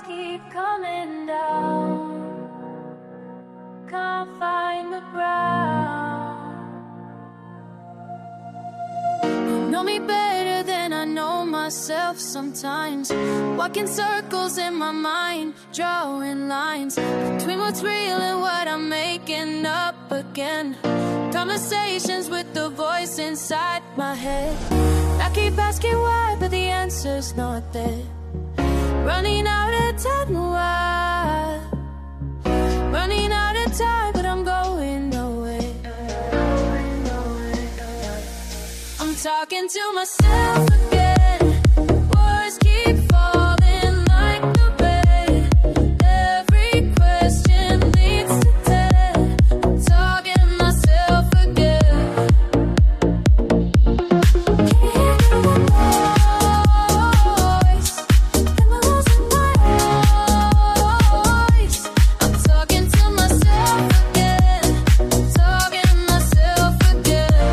keep coming down. Can't find the ground. Know me better than I know myself sometimes. Walking circles in my mind, drawing lines between what's real and what I'm making up again. Conversations with the voice inside my head. I keep asking why, but the answer's not there. Running out of time, why? Running out of time, but I'm going nowhere. I'm talking to myself again. Words keep falling like the rain. Every question leads to death. I'm talking to myself again. Can you hear my voice? Am I losing my voice? I'm talking to myself again. Talking to myself again.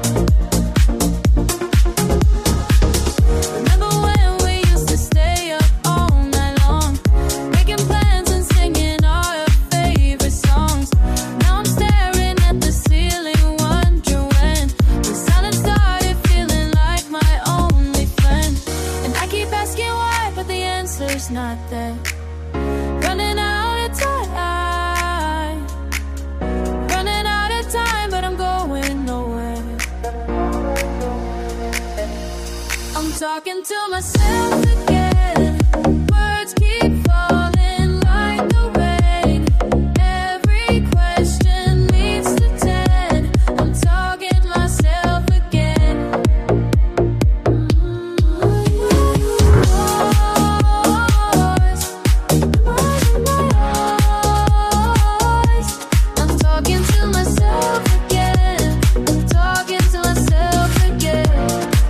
Remember when we used to stay up all night long, making plans and singing our favorite songs? Now I'm staring at the ceiling, wondering when the silence started feeling like my only friend. And I keep asking why, but the answer's not there. Running out of time. Running out of time, but I'm going nowhere. I'm talking to myself again. Words keep falling like the rain. Every question leads to 10. I'm talking to myself again. Voice, I'm talking to myself again. Talking to myself again.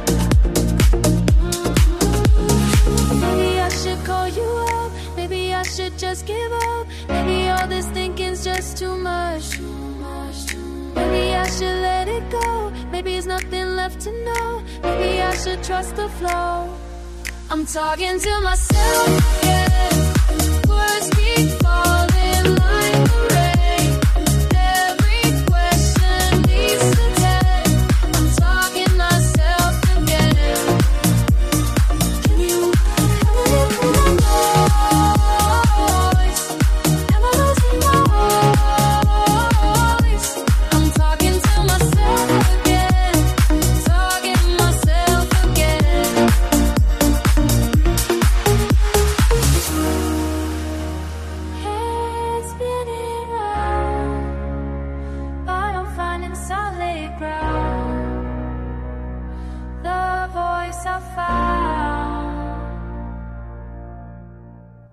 Maybe I should call you up. Maybe I should just give up. Maybe all this thinking's just too much. Maybe I should let it go. Maybe there's nothing left to know. Maybe I should trust the flow. I'm talking to myself again. Words keep falling like the rain. Every question leads to 10. I'm talking to myself again. Can you hear my voice? Am I losing my voice? I'm talking to myself again. Talking to myself again. Head spinning round, but I'm finding solid ground. The voice I found.